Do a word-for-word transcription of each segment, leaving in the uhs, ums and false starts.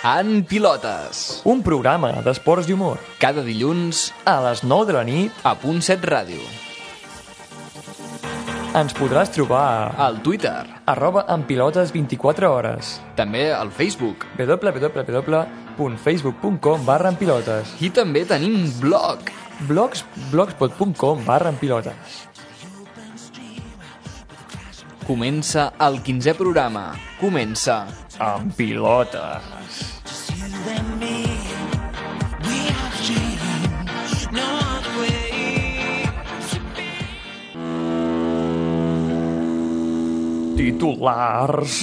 En Pilotes, un programa d'esports i humor, cada dilluns a les nou de la nit, a Punt set Ràdio. ens podràs trobar Al Twitter, arroba en pilotes vint-i-quatre hores, també al Facebook, www punt facebook punt com barra en pilotes, i també tenim blog. blogs, blogspot punt com barra en pilotes. Comença el quinzè programa. Comença En pilotes. Titulars.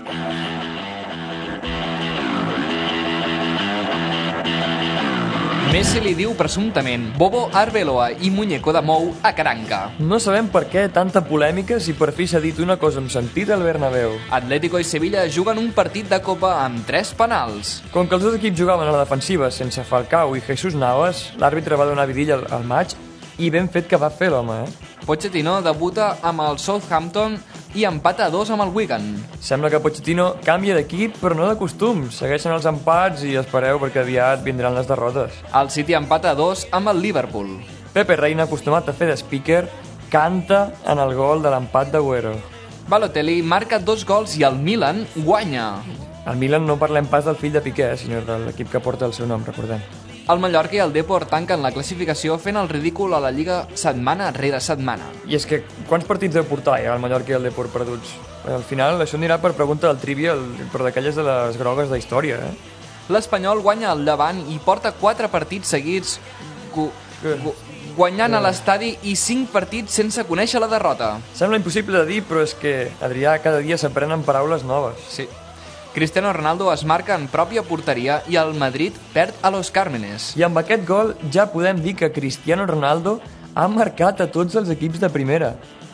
Messi li diu presumptament Bobo Arbeloa i Muñeco de Mou a Caranca. No sabem per què tanta polèmica si per fi s'ha dit una cosa amb sentit al Bernabéu. Atlético i Sevilla juguen un partit de Copa amb tres penals. Com que els dos equips jugaven a la defensiva sense Falcao i Jesús Navas, l'àrbitre va donar vidilla al, al maig i ben fet que va fer l'home, eh? Pochettino debuta amb el Southampton i empata a dos amb el Wigan. Sembla que Pochettino canvia d'equip, però no de costum. Segueixen els empats i espereu perquè aviat vindran les derrotes. El City empata a dos amb el Liverpool. Pepe Reina, acostumat a fer de speaker, canta en el gol de l'empat d'Agüero. Balotelli marca dos gols i el Milan guanya. Al Milan no parlem pas del fill de Piqué, sinó de l'equip que porta el seu nom, recordem. El Mallorca i el Depor tanquen la classificació fent el ridícul a la Lliga setmana rere setmana. I és que quants partits deu portar ja el Mallorca i el Depor perduts? Al final això anirà per pregunta del Trivial, però d'aquelles de les grogues de història, eh? L'Espanyol guanya el Llevant i porta quatre partits seguits gu gu guanyant a l'estadi i cinc partits sense conèixer la derrota. Sembla impossible de dir, però és que, Adrià, cada dia s'aprenen paraules noves. Sí. Cristiano Ronaldo es marca en pròpia porteria i el Madrid perd a Los Cármenes. I amb aquest gol ja podem dir que Cristiano Ronaldo ha marcat a tots els equips de primera.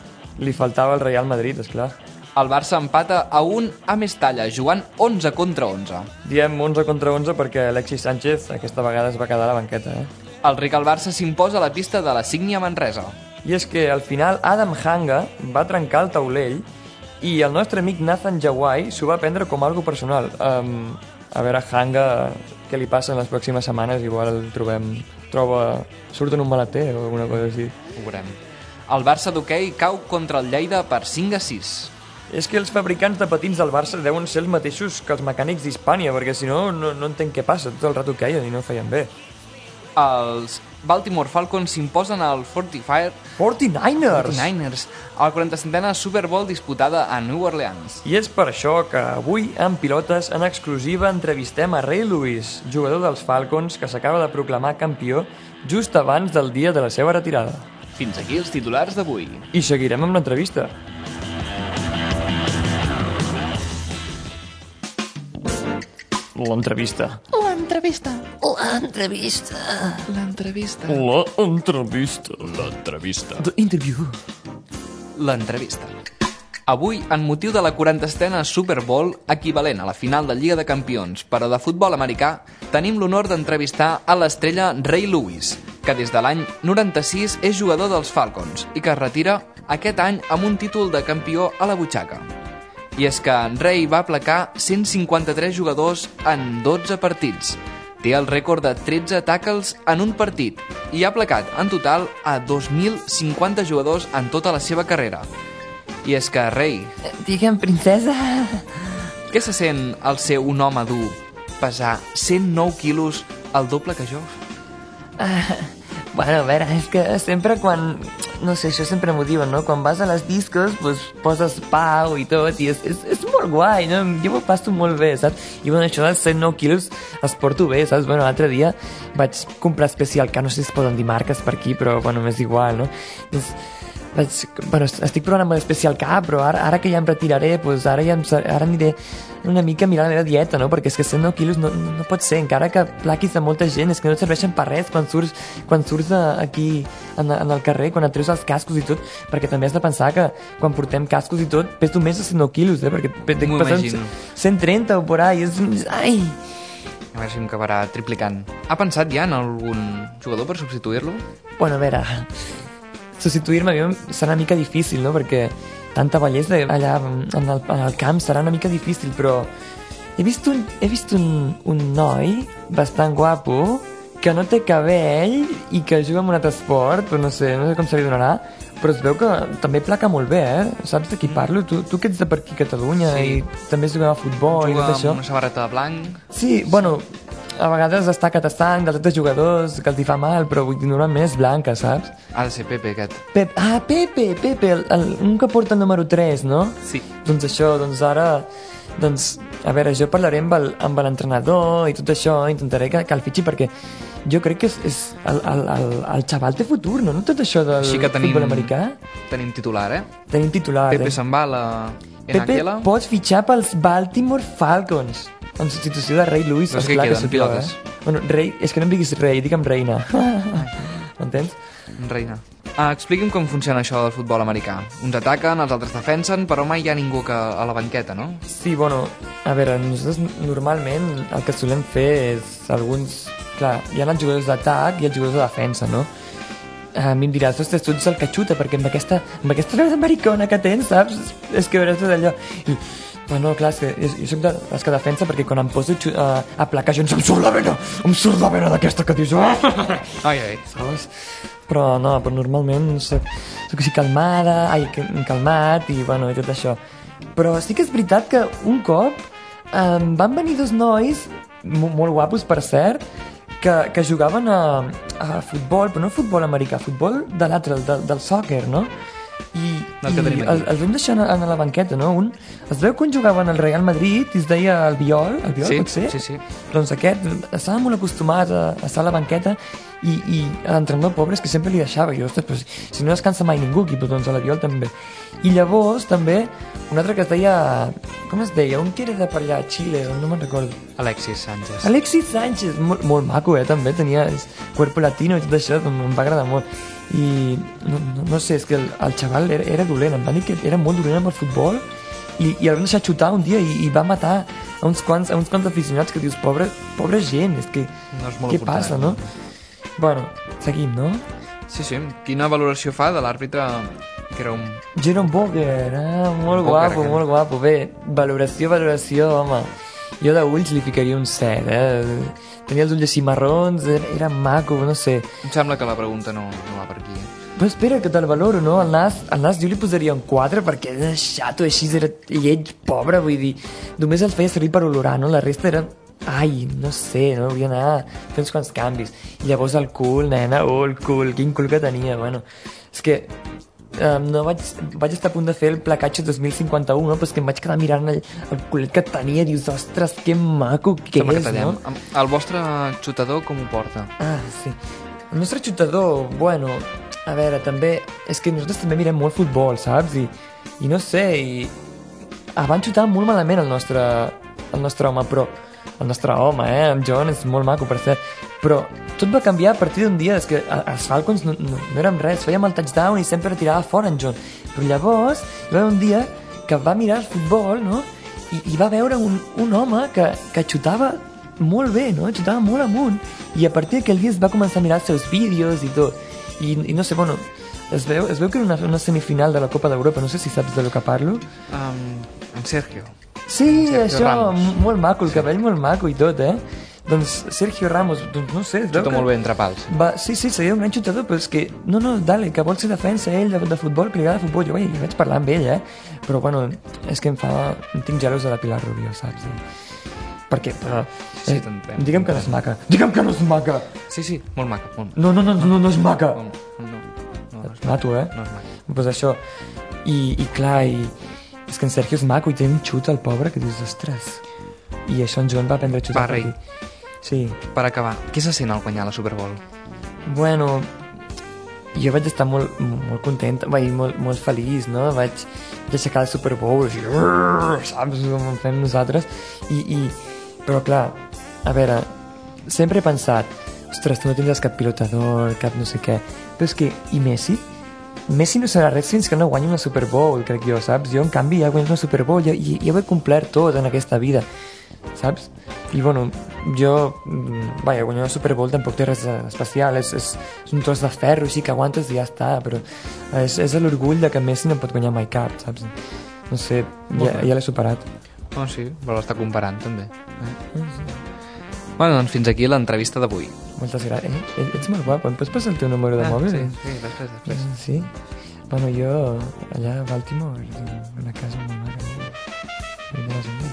Li faltava el Real Madrid, esclar. El Barça empata a un a Mestalla, jugant onze contra onze. Diem onze contra onze perquè Alexis Sánchez aquesta vegada es va quedar a la banqueta, eh? El Real Barça s'imposa a la pista de la Sígnia Manresa. I és que al final Adam Hanga va trencar el taulell i el nostre amic Nathan Jawai s'ho va prendre com algo personal. Um, a veure, Hanga, què li passa en les pròximes setmanes? Igual el trobem... troba... surt en un maleter o alguna cosa així. Ho veurem. El Barça d'hoquei cau contra el Lleida per cinc a sis. És que els fabricants de patins del Barça deuen ser els mateixos que els mecànics d'Hispània, perquè si no, no, no entenc què passa. Tot el rato queien i no feien bé. Els Baltimore Falcons s'imposen al quaranta-cinc quaranta-niners! Niners a la quaranta-cinquena Super Bowl disputada a New Orleans. I és per això que avui, en Pilotes, en exclusiva entrevistem a Ray Lewis, jugador dels Falcons que s'acaba de proclamar campió just abans del dia de la seva retirada. Fins aquí els titulars d'avui. I seguirem amb l'entrevista. L'entrevista. L'entrevista. L'entrevista. L'entrevista. L'entrevista. L'entrevista. The interview. L'entrevista. Avui, en motiu de la quaranta-setena Super Bowl, equivalent a la final de Lliga de Campions, però de futbol americà, tenim l'honor d'entrevistar a l'estrella Ray Lewis, que des de l'any noranta-sis és jugador dels Falcons i que es retira aquest any amb un títol de campió a la butxaca. I és que en Ray va aplacar cent cinquanta-tres jugadors en dotze partits. Té el rècord de tretze tackles en un partit i ha aplacat en total a dos mil cinquanta jugadors en tota la seva carrera. I és que, Ray, Digue'm, princesa. què se sent al ser un home dur, pesar cent nou quilos, el doble que jo? Uh, bueno, a veure, és que sempre quan... No sé, això sempre m'ho diuen, no? Quan vas a les discos, pues, poses pau i tot, i és, és, és molt guai, no? Jo m'ho passo molt bé, saps? I bueno, això dels cent nou quilos els porto bé, saps? Bueno, l'altre dia vaig comprar Special K, no sé si es poden dir marques per aquí, però bueno, m'és igual, no? És... Vaig, bueno, estic provant amb l'Special K, però ara, ara que ja em retiraré, pues ara ja em, ara aniré una mica a mirar la meva dieta, no? Perquè és que cent nou quilos no, no, no pot ser, encara que plaquis a molta gent, és que no et serveixen per res quan surts, quan surts aquí en, en el carrer, quan et treus els cascos i tot, perquè també has de pensar que quan portem cascos i tot, peso més de cent nou quilos, eh? Perquè M'ho imagino. cent trenta o por ahí, és... Ai! Imagino que acabarà triplicant. Ha pensat ja en algun jugador per substituir-lo? Bueno, a veure... substituir-me a mi serà una mica difícil, no? Perquè tanta bellesa allà en el, en el camp serà una mica difícil, però he vist un, he vist un, un noi bastant guapo que no té cabell i que juga en un altre esport, però no sé, no sé com se li donarà, però es veu que també placa molt bé, eh? Saps de qui parlo? Tu, tu que ets de per aquí a Catalunya Sí. i també juguem a futbol i Juga tot això. amb una samarreta de blanc. Sí, bueno, a vegades està catastany dels altres jugadors que els hi fa mal, però vull dir, normalment és blanca, saps? Ha de ser Pepe, aquest. Pep, ah, Pepe, Pepe, el, el, un que porta el número tres, no? Sí. Doncs això, doncs ara... Doncs, a veure, jo parlaré amb el- amb l'entrenador i tot això, intentaré que, que el fitxi perquè jo crec que és, és el, el, el, el xaval té futur, no? No tot això del Així que tenim, futbol americà. tenim titular, eh? Tenim titular, Pepe eh? se'n va a la Pepe, Enaquela. pots fitxar pels Baltimore Falcons en substitució de Ray Lewis. Però és que esclar queden sóc jo, pilotes. Eh? Bueno, Ray, és que no em diguis Ray, digue'm Reina. M'entens? Reina. Ah, expliqui'm com funciona això del futbol americà. Uns ataquen, els altres defensen, però mai hi ha ningú que a la banqueta, no? Sí, bueno, a veure, nosaltres normalment el que solem fer és alguns... Clar, hi ha els jugadors d'atac i els jugadors de defensa, no? A mi em diràs, ostres, tu ets el que xuta, perquè amb aquesta, amb aquesta nova americana que tens, saps? És que veuràs tot allò... I, bueno, clar, és que jo, jo soc de les que defensa perquè quan em poso xu- a, a placar gens em surt la vena, em surt la vena d'aquesta que dius... Ai, ai. Saps? Però no, però normalment soc, soc així calmada, ai, que- calmat i bueno, i tot això. Però sí que és veritat que un cop em van venir dos nois, mo- molt guapos per cert, que, que jugaven a, a futbol, però no futbol americà, futbol de l'altre, el del, del soccer, no? I, Del que i tenim aquí. el, els vam deixar a, a la banqueta, no? Un, es veu que un jugava en el Real Madrid i es deia el Viol, el Viol Sí, pot ser? sí, sí. Doncs aquest estava molt acostumat a, a estar a la banqueta i, i l'entrenador pobre és que sempre li deixava i, ostres, però si, si no descansa mai ningú aquí, doncs a la Viol també. I llavors també un altre que es deia, com es deia? Un que era de per allà a Xile, no me'n recordo. Alexis Sánchez. Alexis Sánchez, molt, molt maco, eh, també, tenia el cuerpo latino i tot això, em, em va agradar molt. I no, no, no sé, és que el, el xaval era, era dolent, em van dir que era molt dolent amb el futbol i, i el van deixar xutar un dia i, i va matar a uns quants, a uns quants aficionats que dius, pobre, pobre gent, és que No és molt què oportú, passa, eh? no? Bueno, seguim, no? Sí, sí. Quina valoració fa de l'àrbitre que era un... Jerome Boger, ah, molt Boger, guapo, aquest. molt guapo. Bé, valoració, valoració, home. Jo d'ulls li ficaria un set, eh? Tenia els ulls així marrons, era, era maco, no sé. Em sembla que la pregunta no, no va per aquí. eh? Però espera, que te'l valoro, no? El nas, el nas jo li posaria un quatre perquè era xato, així era lleig, pobre, vull dir, només el feia servir per olorar, no? La resta era... Ai, no sé, no? Hauria d'anar a fer uns quants canvis. I llavors el cul, nena, oh, el cul, quin cul que tenia, bueno. És que um, no vaig, vaig estar a punt de fer el placatge dos mil cinquanta-u, no? Però és que em vaig quedar mirant el, el culet que tenia i dius, ostres, que maco que Sembla que és, tallem. no? Am- El vostre xutador com ho porta? Ah, sí. El nostre xutador, bueno, a veure, també... És que nosaltres també mirem molt futbol, saps? I, i no sé, i... Ah, van xutar molt malament el nostre, el nostre home, però... El nostre home, eh? En John és molt maco, per cert. Però tot va canviar a partir d'un dia. És que a- els Falcons no, no, no érem res. Fèiem el touchdown i sempre tirava fora en John. Però llavors hi va haver un dia que va mirar el futbol, no? I, i va veure un, un home que, que xutava molt bé, no? Xutava molt amunt. I a partir d'aquell dia es va començar a mirar els seus vídeos i tot. I, i no sé, bueno, es veu, es veu que era una, una semifinal de la Copa d'Europa. No sé si saps de lo que parlo. Um, en Sergio. Sí, Sergio això, Ramos. m- molt maco, el cabell molt maco i tot, eh? Doncs Sergio Ramos, doncs no sé, es veu Xuta que... molt bé entre pals. Va, sí, sí, seria un gran xutador, però és que... No, no, dale, que vol ser defensa ell de, de futbol, que li agrada futbol. Jo, vaig, jo vaig parlar amb ell, eh? Però, bueno, és que em fa... Em tinc gelos de la Pilar Rubio, saps? I... Perquè, però... Sí, sí, t'entenc. Digue'm que no és maca. Digue'm que no és maca! Sí, sí, molt maca. Molt... No, no, no, no, no és maca! No, no, no, no, és Mato, eh? no és maca. Pues això. I, i clar, i... És que en Sergio és maco i té un xut al pobre que dius, ostres. I això en Joan va aprendre a xutar. Va, rei. per aquí. Sí. Per acabar, què se sent al guanyar la Super Bowl? Bueno, jo vaig estar molt, molt content, vaig, molt, molt feliç, no? Vaig, vaig aixecar el Super Bowl, així, "Urr", saps com ho fem nosaltres? I, i, però clar, a veure, sempre he pensat, ostres, tu no tindràs cap pilotador, cap no sé què, però és que, i Messi? Messi no serà res fins que no guanyi una Super Bowl, crec jo, saps? Jo, en canvi, ja he guanyat una Super Bowl, ja, ja, ja ho he complert tot en aquesta vida, saps? I, bueno, jo, mm, vaja, guanyar una Super Bowl tampoc té res especial, és, és, és un tros de ferro així que aguantes i ja està, però és, és l'orgull de que Messi no pot guanyar mai cap, saps? No sé, ja, ja l'he superat. Oh, sí, però l'està comparant, també. Eh? Bueno, doncs fins aquí l'entrevista d'avui. Moltes gràcies. Eh, ets molt guapo. Em pots passar el teu número de ah, mòbil? Sí, sí, després, després. Sí? Bueno, jo allà a Baltimore, a la casa de ma mare. Vindràs amb mi.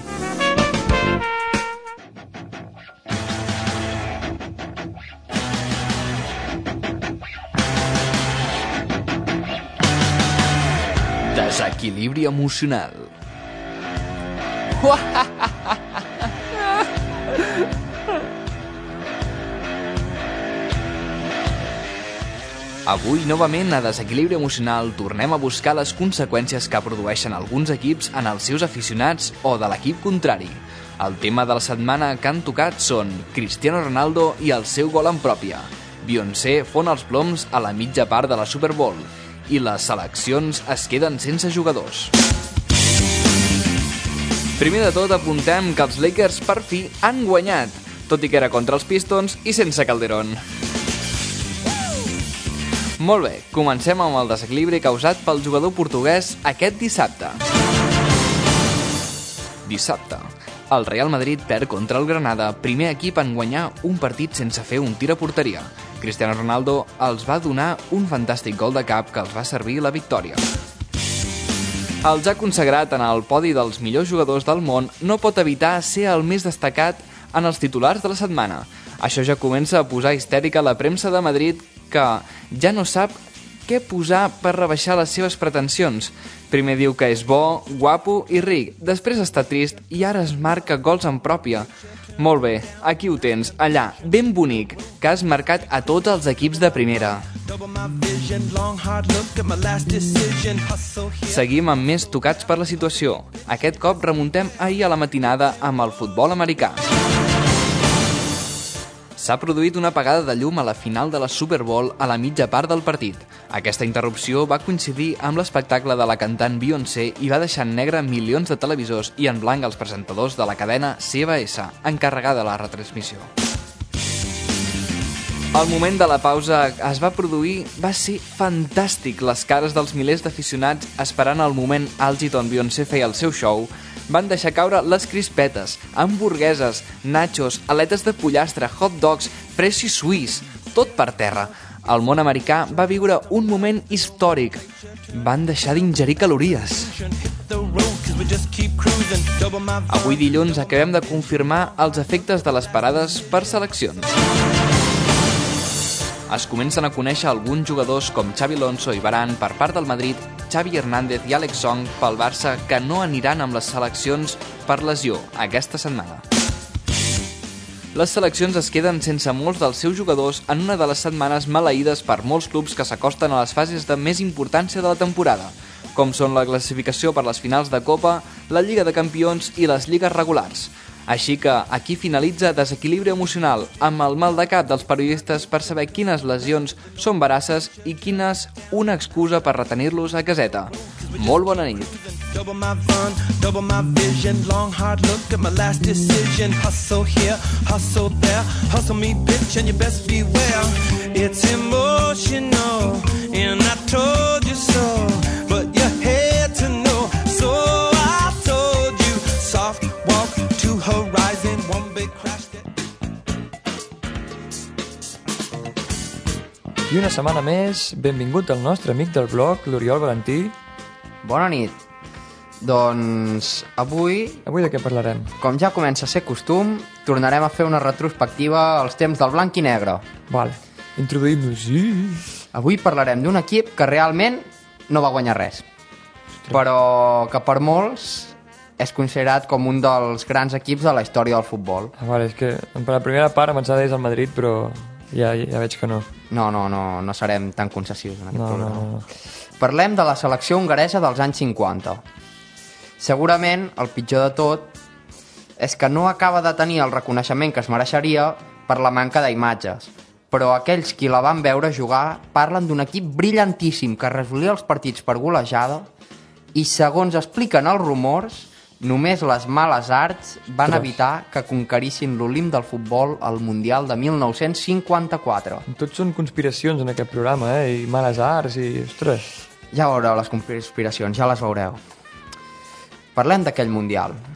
Desequilibri emocional. Avui, novament, a Desequilibri Emocional tornem a buscar les conseqüències que produeixen alguns equips en els seus aficionats o de l'equip contrari. El tema de la setmana que han tocat són Cristiano Ronaldo i el seu gol en pròpia, Beyoncé fon els ploms a la mitja part de la Super Bowl i les seleccions es queden sense jugadors. Primer de tot, apuntem que els Lakers per fi han guanyat, tot i que era contra els Pistons i sense Calderón. Molt bé, comencem amb el desequilibri causat pel jugador portuguès aquest dissabte. Dissabte, el Real Madrid perd contra el Granada, primer equip en guanyar un partit sense fer un tir a porteria. Cristiano Ronaldo els va donar un fantàstic gol de cap que els va servir la victòria. Els ha consagrat en el podi dels millors jugadors del món, no pot evitar ser el més destacat en els titulars de la setmana. Això ja comença a posar histèrica la premsa de Madrid, que ja no sap què posar per rebaixar les seves pretensions. Primer diu que és bo, guapo i ric, després està trist i ara es marca gols en pròpia. Molt bé, aquí ho tens, allà, ben bonic, que has marcat a tots els equips de primera. Seguim amb més tocats per la situació. Aquest cop remuntem ahir a la matinada amb el futbol americà. S'ha produït una apagada de llum a la final de la Super Bowl a la mitja part del partit. Aquesta interrupció va coincidir amb l'espectacle de la cantant Beyoncé i va deixar en negre milions de televisors i en blanc els presentadors de la cadena C B S, encarregada de la retransmissió. El moment de la pausa es va produir va ser fantàstic. Les cares dels milers d'aficionats esperant el moment àlgid on Beyoncé feia el seu show van deixar caure les crispetes, hamburgueses, nachos, aletes de pollastre, hot dogs, fresi suís, tot per terra. El món americà va viure un moment històric. Van deixar d'ingerir calories. Avui dilluns acabem de confirmar els efectes de les parades per seleccions. Es comencen a conèixer alguns jugadors com Xabi Alonso i Varane per part del Madrid, Xavi Hernández i Alex Song pel Barça, que no aniran amb les seleccions per lesió aquesta setmana. Les seleccions es queden sense molts dels seus jugadors en una de les setmanes maleïdes per molts clubs que s'acosten a les fases de més importància de la temporada, com són la classificació per les finals de Copa, la Lliga de Campions i les lligues regulars. Així que aquí finalitza Desequilibri Emocional, amb el mal de cap dels periodistes per saber quines lesions són veraces i quines una excusa per retenir-los a caseta. Molt bona nit. Double my fun, double my vision, long hard look at my last decision. Hustle here, hustle there, hustle me bitch and you best beware. It's emotional and I told you so, but you had to know, so I told you. Soft walk to horizon, one big crash. I una setmana més, benvingut al nostre amic del blog, l'Oriol Valentí. Bona nit. Doncs avui, Avui de què parlarem? com ja comença a ser costum, tornarem a fer una retrospectiva als temps del blanc i negre. Vale, introduïm-nos. Sí. Avui parlarem d'un equip que realment no va guanyar res, però que per molts és considerat com un dels grans equips de la història del futbol. Ah, vale, és que per la primera part em pensava que és el Madrid, però ja, ja veig que no. No, no, no, no serem tan concessius en aquest No, no, programa. no, no. Parlem de la selecció hongaresa dels anys cinquanta. Segurament el pitjor de tot és que no acaba de tenir el reconeixement que es mereixeria per la manca d'imatges, però aquells qui la van veure jugar parlen d'un equip brillantíssim que resolia els partits per golejada i, segons expliquen els rumors, només les males arts van Ostres. evitar que conquerissin l'Olimp del futbol al Mundial de mil nou-cents cinquanta-quatre. Tots són conspiracions en aquest programa, eh? I males arts i... Ostres. Ja veureu les conspiracions, ja les veureu. Parlem d'aquell Mundial.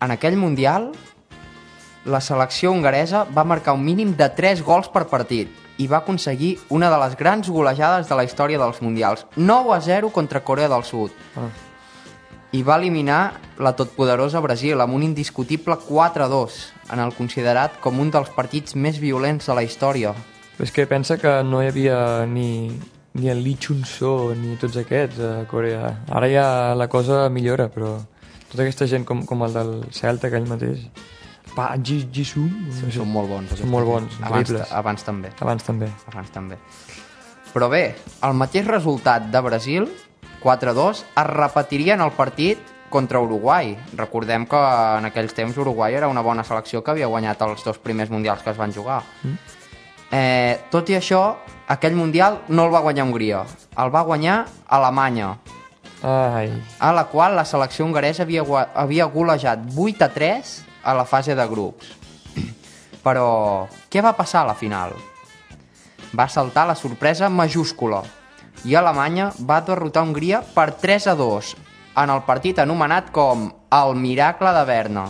en aquell Mundial la selecció hongaresa va marcar un mínim de tres gols per partit i va aconseguir una de les grans golejades de la història dels Mundials. nou a zero contra Corea del Sud. Ah. I va eliminar la totpoderosa Brasil amb un indiscutible quatre a dos, en el considerat com un dels partits més violents de la història. Però és que pensa que no hi havia ni, ni el Lee Chun-so ni tots aquests a Corea. Ara ja la cosa millora, però tota aquesta gent com, com el del Celta, aquell mateix, Pa Ji-sun, no sé. Són molt bons. Són molt bons, abans, abans també. Abans també. Abans també. Però bé, el mateix resultat de Brasil, quatre a dos, es repetiria en el partit contra Uruguai. Recordem que en aquells temps Uruguai era una bona selecció que havia guanyat els dos primers mundials que es van jugar. Mm. Eh, tot i això, aquell mundial no el va guanyar Hongria, el va guanyar Alemanya. Ai. A la qual la selecció hongaresa havia, havia golejat vuit a tres a la fase de grups. Però què va passar a la final? Va saltar la sorpresa majúscula i Alemanya va derrotar Hongria per tres a dos en el partit anomenat com el miracle de Berna.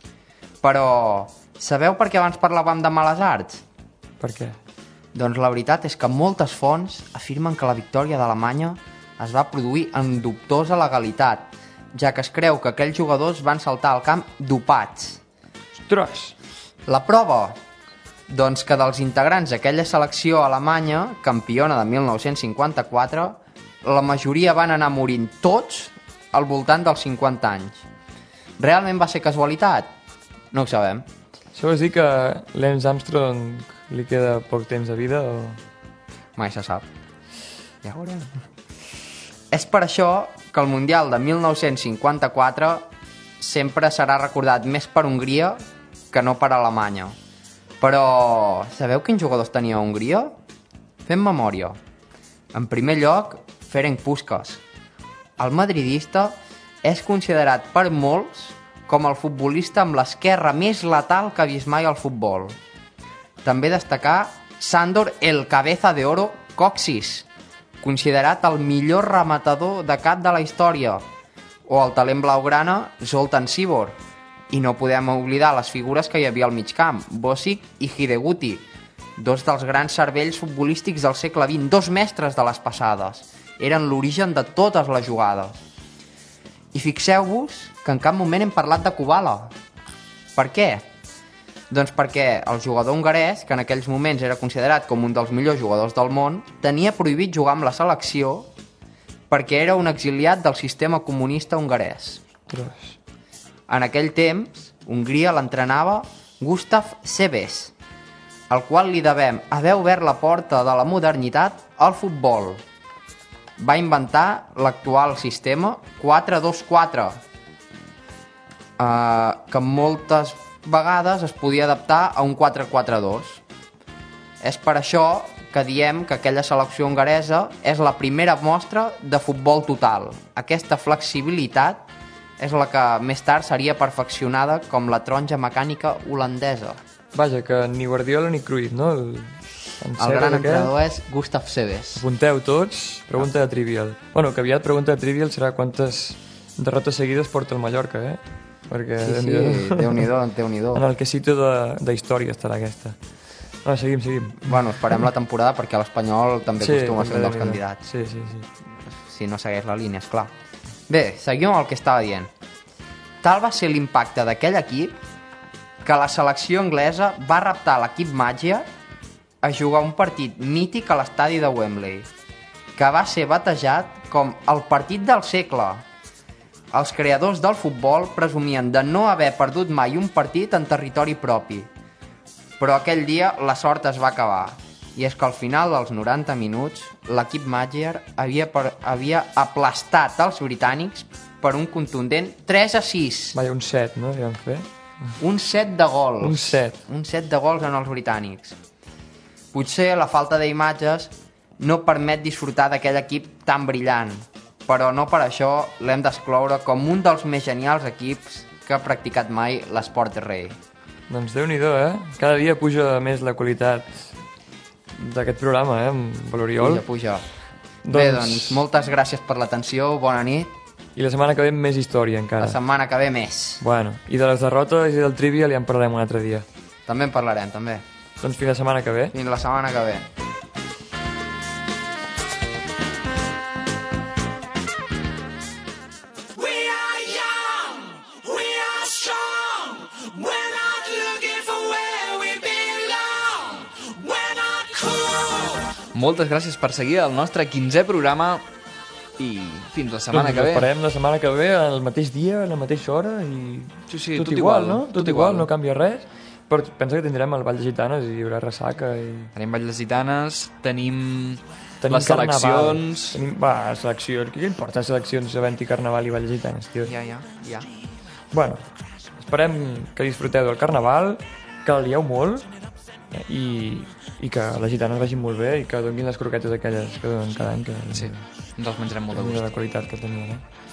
Però sabeu per què abans parlàvem de males arts? Per què? Doncs la veritat és que moltes fonts afirmen que la victòria d'Alemanya es va produir en dubtosa legalitat, ja que es creu que aquells jugadors van saltar al camp dopats. Ostres! La prova? Doncs que dels integrants d'aquella selecció alemanya, campiona de mil nou-cents cinquanta-quatre, la majoria van anar morint tots al voltant dels cinquanta anys. Realment va ser casualitat? No ho sabem. Això vols dir que Lance Armstrong li queda poc temps de vida o...? Mai se sap. Ja ho veurem. És per això que el Mundial de mil nou-cents cinquanta-quatre sempre serà recordat més per Hongria que no per Alemanya. Però sabeu quins jugadors tenia Hongria? Fem memòria. En primer lloc, Ferenc Puskás. El madridista és considerat per molts com el futbolista amb l'esquerra més letal que ha vist mai al futbol. També destacar Sándor el Cabeza de Oro Kocsis, considerat el millor rematador de cap de la història, o el talent blaugrana Zoltan Sibor. I no podem oblidar les figures que hi havia al mig camp, Bosic i Hideguti, dos dels grans cervells futbolístics del segle vint, dos mestres de les passades. Eren l'origen de totes les jugades. I fixeu-vos que en cap moment hem parlat de Kubala. Per què? Doncs perquè el jugador hongarès, que en aquells moments era considerat com un dels millors jugadors del món, tenia prohibit jugar amb la selecció perquè era un exiliat del sistema comunista hongarès. Ostres. En aquell temps, Hongria l'entrenava Gustav Sebeş, al qual li devem haver obert la porta de la modernitat al futbol. Va inventar l'actual sistema quatre dos quatre, eh, que moltes vegades es podia adaptar a un quatre quatre dos. És per això que diem que aquella selecció hongaresa és la primera mostra de futbol total. Aquesta flexibilitat és la que més tard seria perfeccionada com la taronja mecànica holandesa. Vaja, que ni Guardiola ni Cruyff, no? El, el gran entrenador és Gustav Sebeş. Apunteu tots, pregunta de Trivial. Bueno, que aviat pregunta de Trivial serà quantes derrotes seguides porta el Mallorca, eh? Perquè, sí, sí, Déu-n'hi-do, Déu-n'hi-do. En el quesito de, de història estarà aquesta. No, seguim, seguim. Bueno, esperem la temporada perquè l'Espanyol també sí, acostuma a ser un dels candidats. Sí, sí, sí. Si no segueix la línia, esclar. Bé, seguim amb el que estava dient. Tal va ser l'impacte d'aquell equip que la selecció anglesa va reptar l'equip Màgia a jugar un partit mític a l'estadi de Wembley, que va ser batejat com el partit del segle. Els creadors del futbol presumien de no haver perdut mai un partit en territori propi. Però aquell dia la sort es va acabar. I és que al final dels noranta minuts l'equip Màgia havia, per, havia aplastat els britànics per un contundent tres a sis. Vaja, un set, no? Ja vam fer. Un set de gols. Un set. Un set de gols en els britànics. Potser la falta d'imatges no permet disfrutar d'aquell equip tan brillant, però no per això l'hem d'excloure com un dels més genials equips que ha practicat mai l'esport de rei. Doncs Déu-n'hi-do, eh? Cada dia puja més la qualitat d'aquest programa, eh? Amb l'Oriol. Puja, puja. Doncs... Bé, doncs, moltes gràcies per l'atenció, bona nit. I la setmana que ve més història, encara. La setmana que ve més. Bueno, i de les derrotes i del Trivial ja en parlarem un altre dia. També en parlarem, també. Doncs fins la setmana que ve. Fins la setmana que ve. Moltes gràcies per seguir el nostre quinzè programa i fins la setmana doncs que ve. Esperem la setmana que ve, al mateix dia, a la mateixa hora i... Sí, sí, tot, tot igual, igual, no? tot Tot igual, igual. no canvia res. Però pensa que tindrem el Ball de Gitanes i hi haurà ressaca i... Tenim Vall de Gitanes, tenim, Tenim les carnaval. seleccions... Tenim... Va, seleccions. Què importa seleccions havent-hi carnaval i Ball de Gitanes, tio? Ja, ja, ja. Bueno, esperem que disfruteu del carnaval, que el lieu molt i, i que les gitanes vagin molt bé i que donguin les croquetes aquelles que donen cada any, que Sí, ens els menjarem molt de de gust. la qualitat que tenien, eh?